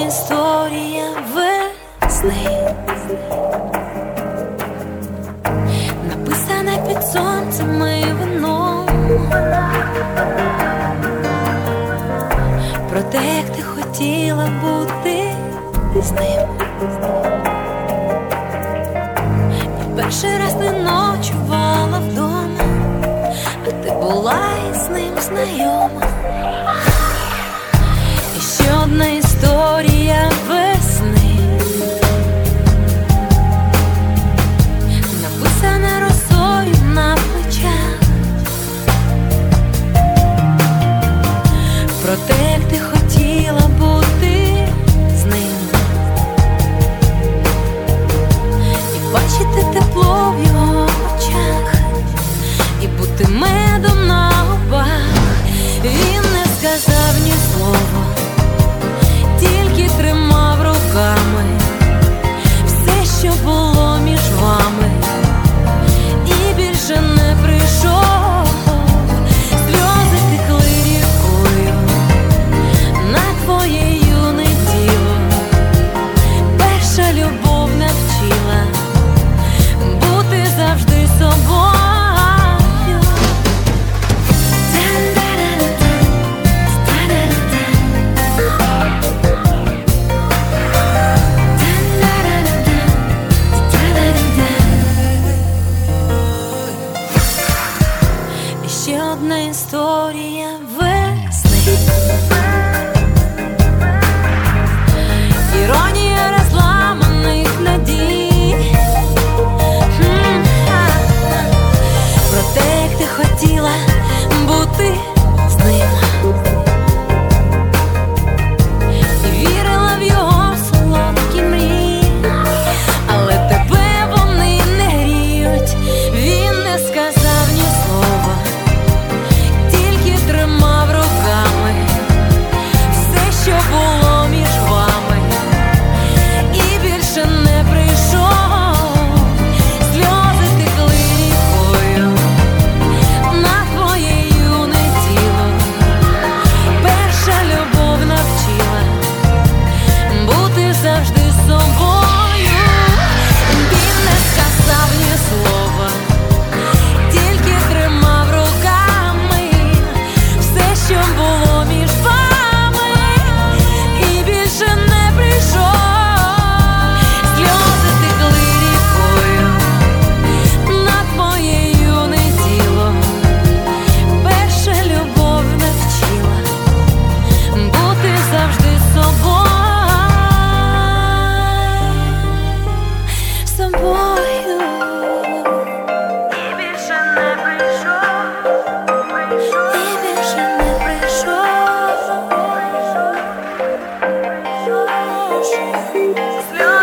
історія весни, написана під сонцем і вином, про те, як ти хотіла бути з ним. І перший раз не ночувала вдома, а ти була із ним знайома. І ще одна історія весни, написана росою на плечах, про те, як ти хотіла бути з ним, і бачити тепло в його очах, і бути медом на губах. Він не сказав ні слова, тільки тримав руками все, що було між вами, і більше не прийшов. Сльози текли рікою на твоє юне тіло. Перша любов навчила бути завжди собою. Ще одна історія весни, іронія розламаних надій, про те, як ти хотіла бути з ним, і вірила в його солодкі мрії, але тебе вони не гріють. Він не сказав ні слова, тримав руками все, що було між вами, і більше не прийшов. Сльози текли рікою на твоє юне тіло. Перша любов навчила бути завжди собою. Він не сказав ні слова, тільки тримав руками все, що було між вами, і більше не прийшов. Сльози текли рікою на твоє юне тіло. Перша любов навчила бути завжди собою. І більше не прийшов. І більше не прийшов.